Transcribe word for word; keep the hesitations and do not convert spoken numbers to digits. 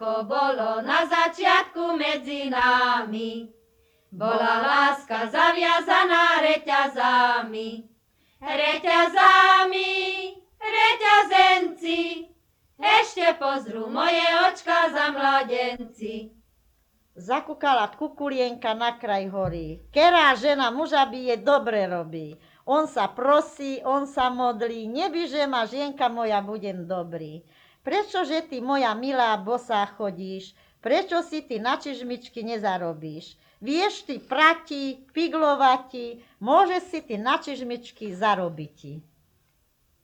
ako bolo na začiatku medzi nami. Bola láska zaviazaná reťazami, reťazami, reťazenci, ešte pozrú moje očka za mladenci. Zakúkala kukulienka na kraj hory. Kerá žena muža bije, dobre robí. On sa prosí, on sa modlí, nebyže ma, žienka moja, budem dobrý. Prečože ty, moja milá, bosá chodíš? Prečo si ty na čižmičky nezarobíš? Vieš ty prati, piglovati, môže si ty na čižmičky zarobiť.